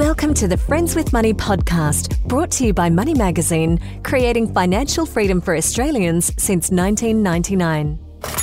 Welcome to the Friends with Money podcast, brought to you by Money Magazine, creating financial freedom for Australians since 1999.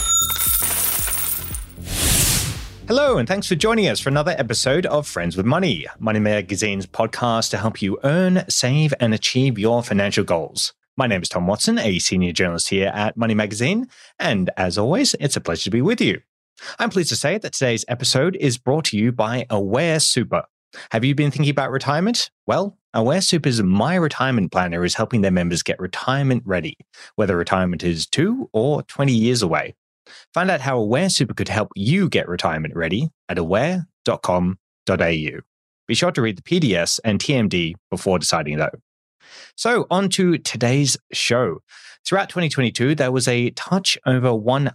Hello, and thanks for joining us for another episode of Friends with Money, Money Magazine's podcast to help you earn, save, and achieve your financial goals. My name is Tom Watson, a senior journalist here at Money Magazine, and as always, it's a pleasure to be with you. I'm pleased to say that today's episode is brought to you by Aware Super. Have you been thinking about retirement? Well, Aware Super's My Retirement Planner is helping their members get retirement ready, whether retirement is 2 or 20 years away. Find out how Aware Super could help you get retirement ready at aware.com.au. Be sure to read the PDS and TMD before deciding though. So on to today's show. Throughout 2022, there was a touch over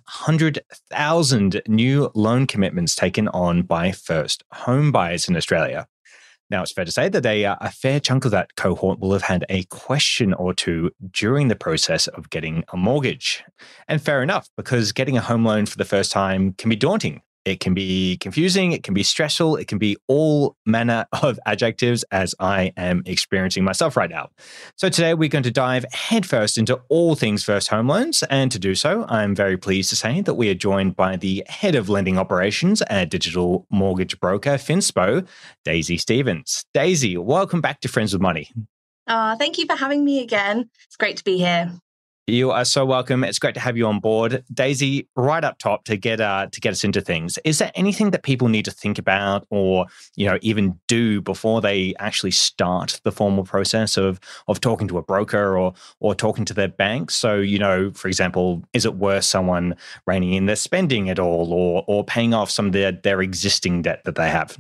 100,000 new loan commitments taken on by first home buyers in Australia. Now, it's fair to say that a fair chunk of that cohort will have had a question or two during the process of getting a mortgage. And fair enough, because getting a home loan for the first time can be daunting. It can be confusing, it can be stressful, it can be all manner of adjectives, as I am experiencing myself right now. So today we're going to dive headfirst into all things first home loans. And to do so, I'm very pleased to say that we are joined by the head of lending operations at digital mortgage broker Finspo, Daisy Stevens. Daisy, welcome back to Friends with Money. Thank you for having me again. It's great to be here. You are so welcome. It's great to have you on board. Daisy, right up top to get us into things. Is there anything that people need to think about or, even do before they actually start the formal process of talking to a broker or talking to their bank? So, for example, is it worth someone reining in their spending at all or paying off some of their existing debt that they have?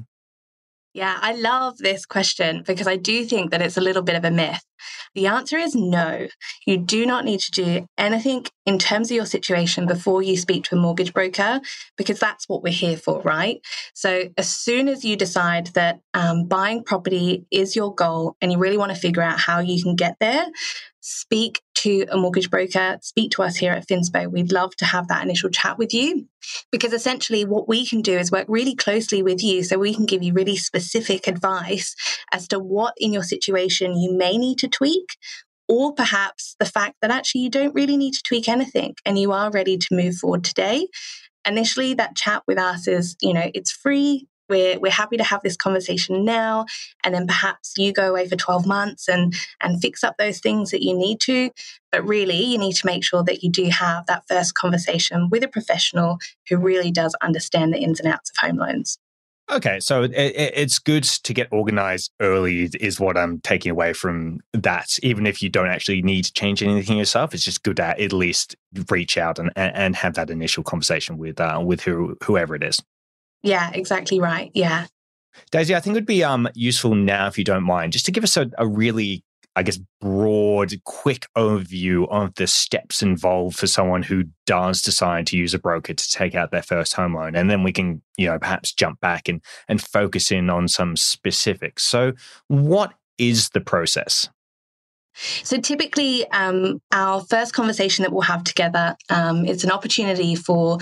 Yeah, I love this question because I do think that it's a little bit of a myth. The answer is no. You do not need to do anything in terms of your situation before you speak to a mortgage broker, because that's what we're here for, right? So as soon as you decide that buying property is your goal and you really want to figure out how you can get there, speak to a mortgage broker, speak to us here at Finspo. We'd love to have that initial chat with you, because essentially what we can do is work really closely with you so we can give you really specific advice as to what in your situation you may need to tweak, or perhaps the fact that actually you don't really need to tweak anything and you are ready to move forward today. Initially, that chat with us is, it's free. We're happy to have this conversation now, and then perhaps you go away for 12 months and fix up those things that you need to. But really, you need to make sure that you do have that first conversation with a professional who really does understand the ins and outs of home loans. Okay, so it's good to get organized early is what I'm taking away from that. Even if you don't actually need to change anything yourself, it's just good to at least reach out and have that initial conversation with whoever it is. Yeah, exactly right. Yeah. Daisy, I think it would be useful now, if you don't mind, just to give us a really, broad, quick overview of the steps involved for someone who does decide to use a broker to take out their first home loan. And then we can, perhaps jump back and focus in on some specifics. So what is the process? So typically, our first conversation that we'll have together, it's an opportunity for,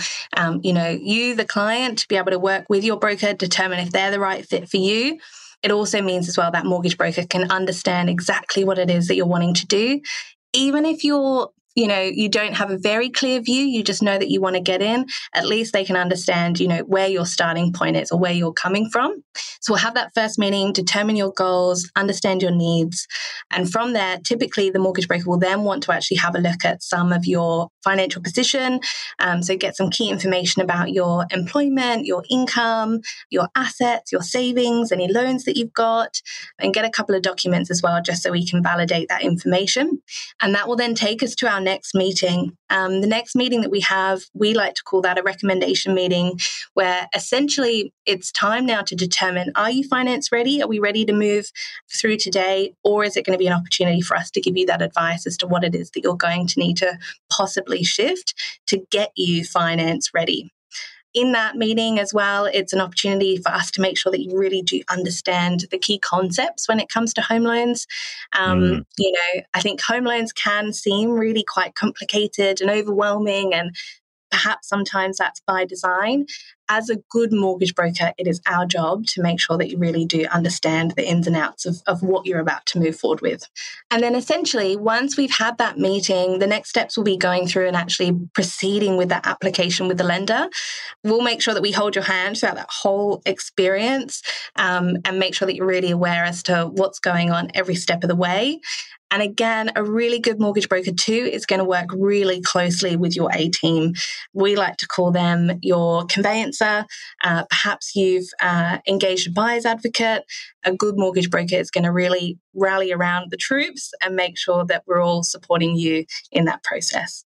you, the client, to be able to work with your broker, determine if they're the right fit for you. It also means as well that mortgage broker can understand exactly what it is that you're wanting to do. Even if you don't have a very clear view, you just know that you want to get in, at least they can understand, where your starting point is or where you're coming from. So we'll have that first meeting, determine your goals, understand your needs. And from there, typically the mortgage broker will then want to actually have a look at some of your financial position. So get some key information about your employment, your income, your assets, your savings, any loans that you've got, and get a couple of documents as well, just so we can validate that information. And that will then take us to our next meeting. The next meeting that we have, we like to call that a recommendation meeting, where essentially it's time now to determine, are you finance ready? Are we ready to move through today? Or is it going to be an opportunity for us to give you that advice as to what it is that you're going to need to possibly shift to get you finance ready? In that meeting as well, it's an opportunity for us to make sure that you really do understand the key concepts when it comes to home loans. I think home loans can seem really quite complicated and overwhelming, and Perhaps sometimes that's by design. As a good mortgage broker, it is our job to make sure that you really do understand the ins and outs of what you're about to move forward with. And then essentially, once we've had that meeting, the next steps will be going through and actually proceeding with that application with the lender. We'll make sure that we hold your hand throughout that whole experience, and make sure that you're really aware as to what's going on every step of the way. And again, a really good mortgage broker too is going to work really closely with your A team. We like to call them your conveyancer. Perhaps you've engaged a buyer's advocate. A good mortgage broker is going to really rally around the troops and make sure that we're all supporting you in that process.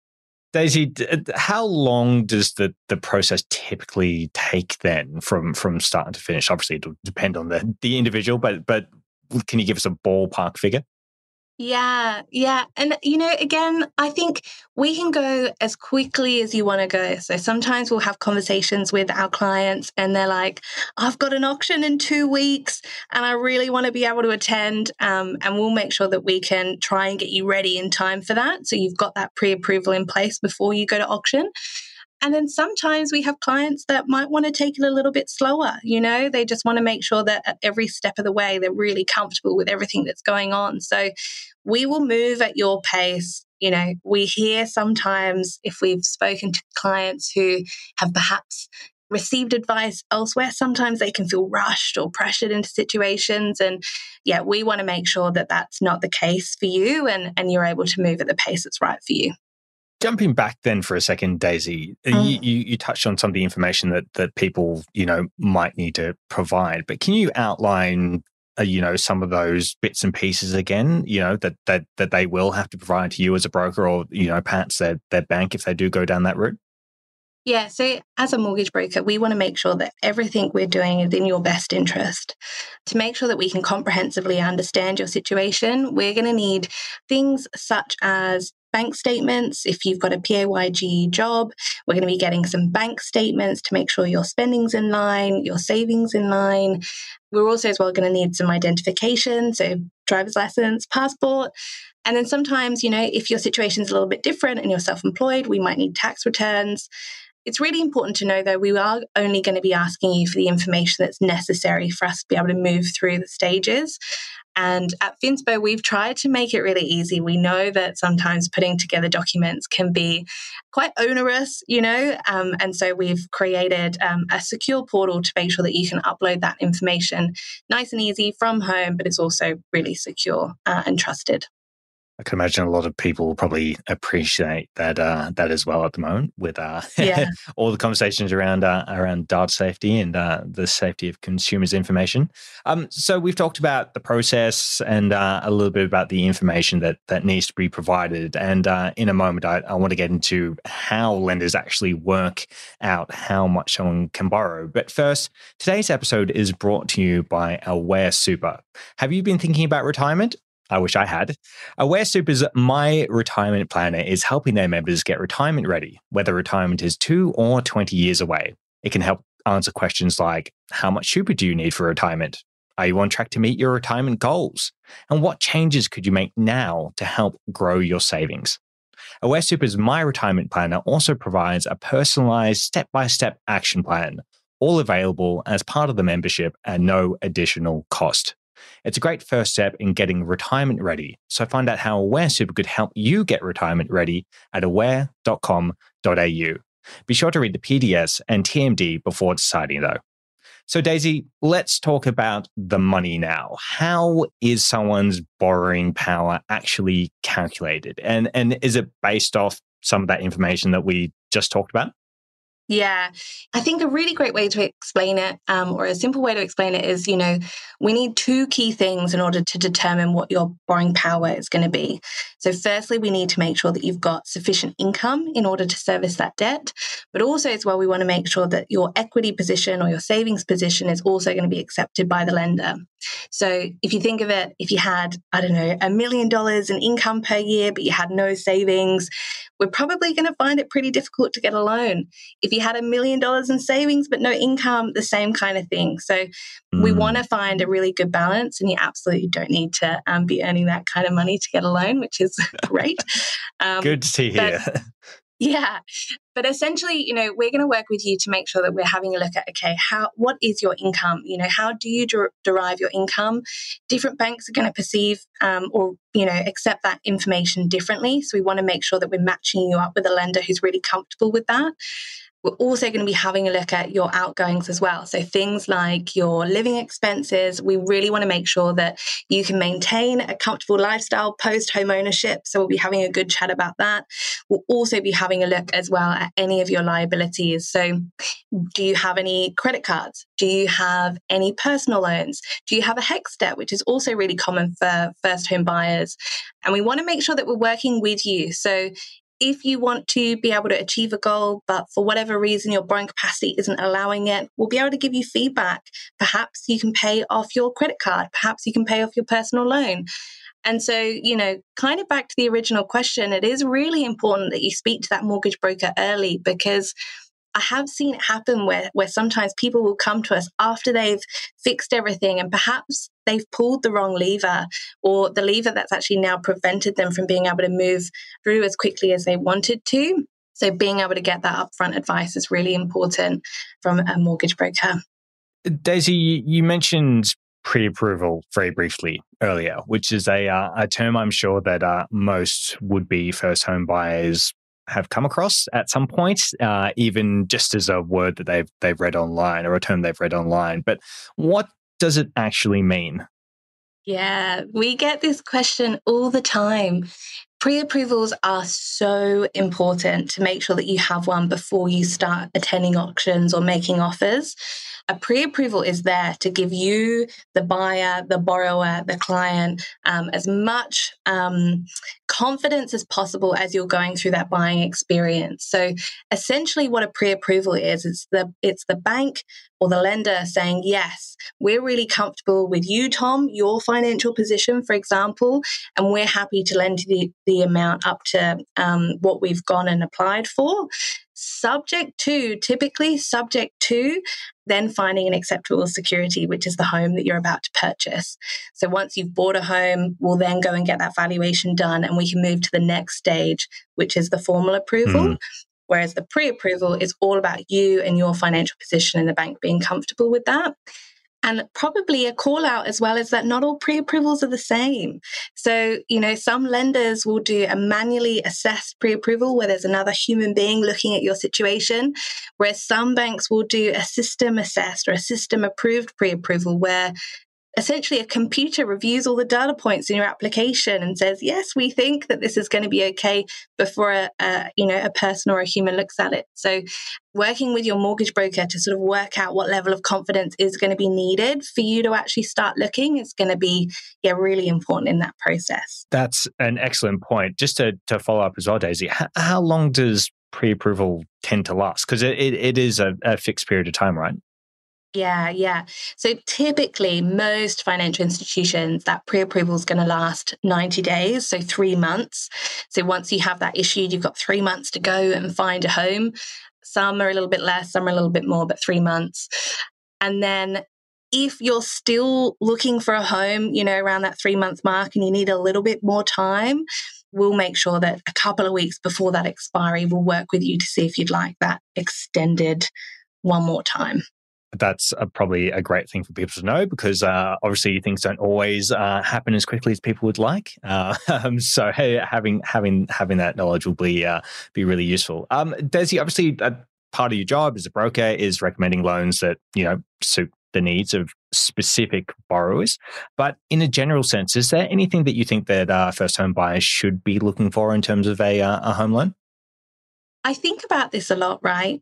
Daisy, how long does the process typically take then from start to finish? Obviously, it'll depend on the individual, but can you give us a ballpark figure? Yeah. And, again, I think we can go as quickly as you want to go. So sometimes we'll have conversations with our clients and they're like, I've got an auction in 2 weeks and I really want to be able to attend. And we'll make sure that we can try and get you ready in time for that. So you've got that pre-approval in place before you go to auction. And then sometimes we have clients that might want to take it a little bit slower. They just want to make sure that at every step of the way, they're really comfortable with everything that's going on. So we will move at your pace. We hear sometimes if we've spoken to clients who have perhaps received advice elsewhere, sometimes they can feel rushed or pressured into situations. And we want to make sure that that's not the case for you and you're able to move at the pace that's right for you. Jumping back then for a second, Daisy, you touched on some of the information that people, might need to provide, but can you outline, some of those bits and pieces again, that they will have to provide to you as a broker or, perhaps their bank if they do go down that route? Yeah, so as a mortgage broker, we want to make sure that everything we're doing is in your best interest. To make sure that we can comprehensively understand your situation, we're going to need things such as bank statements. If you've got a PAYG job, we're going to be getting some bank statements to make sure your spending's in line, your savings in line. We're also as well going to need some identification, so driver's license, passport. And then sometimes, if your situation's a little bit different and you're self-employed, we might need tax returns. It's really important to know, though, we are only going to be asking you for the information that's necessary for us to be able to move through the stages. And at Finspo, we've tried to make it really easy. We know that sometimes putting together documents can be quite onerous, and so we've created a secure portal to make sure that you can upload that information nice and easy from home, but it's also really secure and trusted. I can imagine a lot of people will probably appreciate that as well at the moment with all the conversations around data safety and the safety of consumers' information. So we've talked about the process and a little bit about the information that needs to be provided. And in a moment, I want to get into how lenders actually work out how much someone can borrow. But first, today's episode is brought to you by Aware Super. Have you been thinking about retirement? I wish I had. Aware Super's My Retirement Planner is helping their members get retirement ready, whether retirement is 2 or 20 years away. It can help answer questions like, how much super do you need for retirement? Are you on track to meet your retirement goals? And what changes could you make now to help grow your savings? Aware Super's My Retirement Planner also provides a personalized step-by-step action plan, all available as part of the membership at no additional cost. It's a great first step in getting retirement ready. So find out how Aware Super could help you get retirement ready at aware.com.au. Be sure to read the PDS and TMD before deciding though. So Daisy, let's talk about the money now. How is someone's borrowing power actually calculated? And is it based off some of that information that we just talked about? Yeah, I think a really great way to explain it, or a simple way to explain it is, we need 2 key things in order to determine what your borrowing power is going to be. So firstly, we need to make sure that you've got sufficient income in order to service that debt. But also as well, we want to make sure that your equity position or your savings position is also going to be accepted by the lender. So if you think of it, if you had, $1 million in income per year, but you had no savings, we're probably going to find it pretty difficult to get a loan. If you had $1 million in savings, but no income, the same kind of thing. So we want to find a really good balance, and you absolutely don't need to be earning that kind of money to get a loan, which is great. Good to hear. Yeah. But essentially, we're going to work with you to make sure that we're having a look at, okay, what is your income? How do you derive your income? Different banks are going to perceive or accept that information differently. So we want to make sure that we're matching you up with a lender who's really comfortable with that. We're also going to be having a look at your outgoings as well. So things like your living expenses, we really want to make sure that you can maintain a comfortable lifestyle post home ownership. So we'll be having a good chat about that. We'll also be having a look as well at any of your liabilities. So do you have any credit cards? Do you have any personal loans? Do you have a HECS debt, which is also really common for first home buyers? And we want to make sure that we're working with you. So if you want to be able to achieve a goal, but for whatever reason your borrowing capacity isn't allowing it, we'll be able to give you feedback. Perhaps you can pay off your credit card. Perhaps you can pay off your personal loan. And so, kind of back to the original question, it is really important that you speak to that mortgage broker early, because I have seen it happen where sometimes people will come to us after they've fixed everything and perhaps they've pulled the wrong lever, or the lever that's actually now prevented them from being able to move through as quickly as they wanted to. So being able to get that upfront advice is really important from a mortgage broker. Daisy, you mentioned pre-approval very briefly earlier, which is a term I'm sure that most would-be first home buyers have come across at some point, even just as a word that they've read online or a term they've read online. But what does it actually mean? Yeah, we get this question all the time. Pre-approvals are so important to make sure that you have one before you start attending auctions or making offers. A pre-approval is there to give you, the buyer, the borrower, the client, as much confidence as possible as you're going through that buying experience. So essentially what a pre-approval is, it's the bank or the lender saying, yes, we're really comfortable with you, Tom, your financial position, for example, and we're happy to lend the amount up to what we've gone and applied for, typically subject to then finding an acceptable security, which is the home that you're about to purchase. So once you've bought a home, we'll then go and get that valuation done and we can move to the next stage, which is the formal approval. Whereas the pre-approval is all about you and your financial position and the bank being comfortable with that. And probably a call out as well is that not all pre-approvals are the same. So, some lenders will do a manually assessed pre-approval where there's another human being looking at your situation, whereas some banks will do a system assessed or a system approved pre-approval where essentially a computer reviews all the data points in your application and says, yes, we think that this is going to be okay before a person or a human looks at it. So working with your mortgage broker to sort of work out what level of confidence is going to be needed for you to actually start looking is going to be really important in that process. That's an excellent point. Just to follow up as well, Daisy, how long does pre-approval tend to last? Because it is a fixed period of time, right? Yeah. So typically, most financial institutions, that pre-approval is going to last 90 days, so 3 months. So once you have that issued, you've got 3 months to go and find a home. Some are a little bit less, some are a little bit more, but 3 months. And then if you're still looking for a home, around that 3-month mark and you need a little bit more time, we'll make sure that a couple of weeks before that expiry, we'll work with you to see if you'd like that extended one more time. That's probably a great thing for people to know because obviously things don't always happen as quickly as people would like. So having that knowledge will be really useful. Daisy, obviously, part of your job as a broker is recommending loans that suit the needs of specific borrowers. But in a general sense, is there anything that you think that first home buyers should be looking for in terms of a home loan? I think about this a lot, right?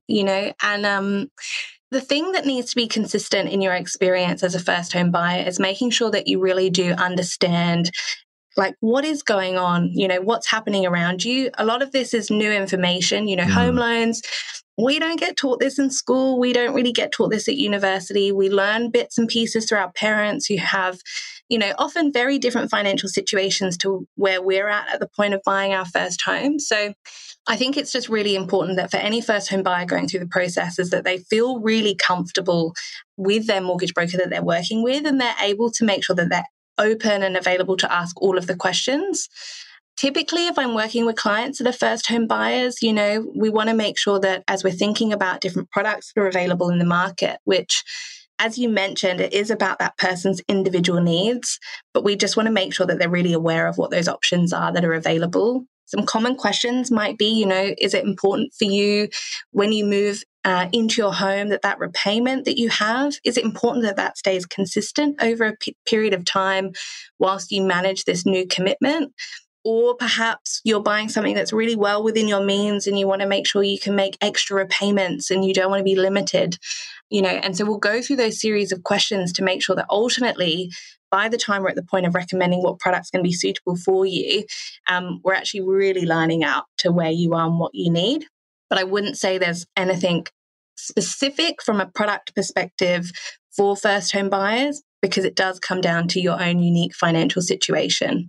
And the thing that needs to be consistent in your experience as a first home buyer is making sure that you really do understand what is going on, what's happening around you. A lot of this is new information, home loans. We don't get taught this in school. We don't really get taught this at university. We learn bits and pieces through our parents who have, often very different financial situations to where we're at the point of buying our first home. So I think it's just really important that for any first home buyer going through the process is that they feel really comfortable with their mortgage broker that they're working with and they're able to make sure that they're open and available to ask all of the questions. Typically, if I'm working with clients that are first home buyers, we want to make sure that as we're thinking about different products that are available in the market, which, as you mentioned, it is about that person's individual needs, but we just want to make sure that they're really aware of what those options are that are available. Some common questions might be, is it important for you when you move into your home that repayment that you have, is it important that stays consistent over a period of time whilst you manage this new commitment? Or perhaps you're buying something that's really well within your means and you want to make sure you can make extra repayments and you don't want to be limited, and so we'll go through those series of questions to make sure that ultimately, by the time we're at the point of recommending what product's going to be suitable for you, we're actually really lining out to where you are and what you need. But I wouldn't say there's anything specific from a product perspective for first home buyers, because it does come down to your own unique financial situation.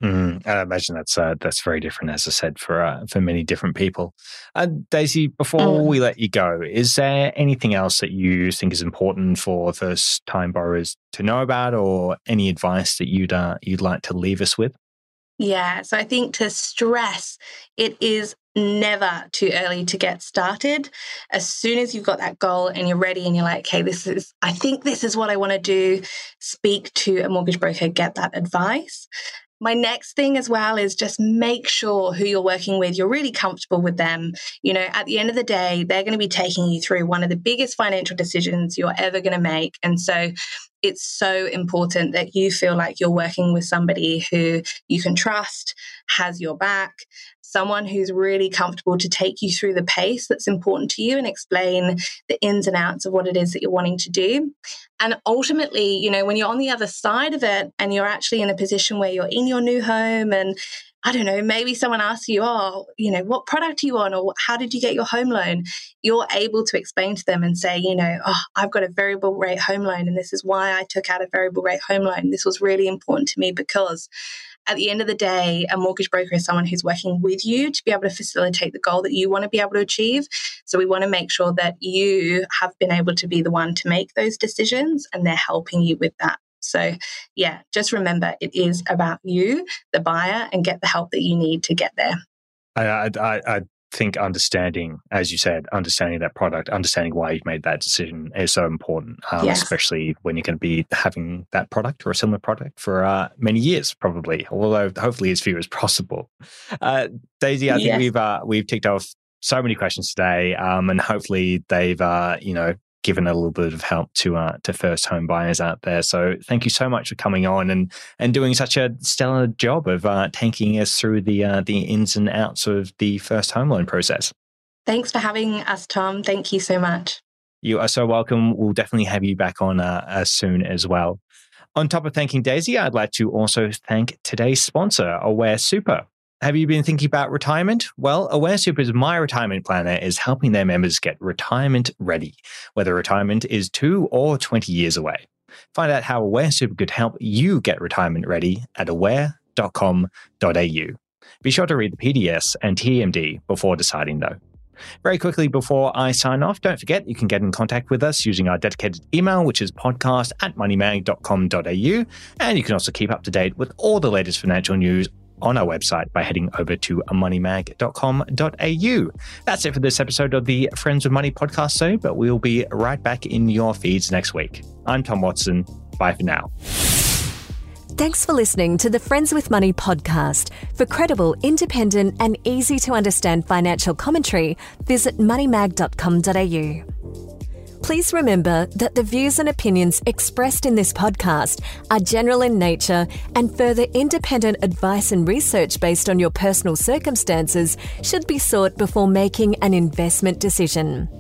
I imagine that's very different, as I said, for many different people. Daisy, before we let you go, is there anything else that you think is important for first-time borrowers to know about, or any advice that you'd like to leave us with? Yeah, so I think to stress, it is never too early to get started. As soon as you've got that goal and you're ready and you're like, okay, I think this is what I want to do, speak to a mortgage broker, get that advice. My next thing as well is just make sure who you're working with, you're really comfortable with them. At the end of the day, they're going to be taking you through one of the biggest financial decisions you're ever going to make. And so it's so important that you feel like you're working with somebody who you can trust, has your back, someone who's really comfortable to take you through the pace that's important to you and explain the ins and outs of what it is that you're wanting to do. And ultimately, when you're on the other side of it and you're actually in a position where you're in your new home and I don't know, maybe someone asks you, what product are you on, or how did you get your home loan? You're able to explain to them and say, I've got a variable rate home loan and this is why I took out a variable rate home loan. This was really important to me because at the end of the day, a mortgage broker is someone who's working with you to be able to facilitate the goal that you want to be able to achieve. So we want to make sure that you have been able to be the one to make those decisions and they're helping you with that. So yeah, just remember it is about you, the buyer, and get the help that you need to get there. I think understanding, as you said, understanding that product, understanding why you've made that decision is so important, Yes. especially when you're going to be having that product or a similar product for many years, probably, although hopefully as few as possible. Daisy, I think we've ticked off so many questions today, and hopefully they've given a little bit of help to first home buyers out there. So thank you so much for coming on and doing such a stellar job of taking us through the ins and outs of the first home loan process. Thanks for having us, Tom. Thank you so much. You are so welcome. We'll definitely have you back on soon as well. On top of thanking Daisy, I'd like to also thank today's sponsor, Aware Super. Have you been thinking about retirement? Well, Aware Super's My Retirement Planner is helping their members get retirement ready, whether retirement is 2 or 20 years away. Find out how Aware Super could help you get retirement ready at aware.com.au. Be sure to read the PDS and TMD before deciding, though. Very quickly before I sign off, don't forget you can get in contact with us using our dedicated email, which is podcast@moneymag.com.au, and you can also keep up to date with all the latest financial news on our website by heading over to moneymag.com.au. That's it for this episode of the Friends with Money podcast show, but we'll be right back in your feeds next week. I'm Tom Watson. Bye for now. Thanks for listening to the Friends with Money podcast. For credible, independent and easy to understand financial commentary, visit moneymag.com.au. Please remember that the views and opinions expressed in this podcast are general in nature, and further independent advice and research based on your personal circumstances should be sought before making an investment decision.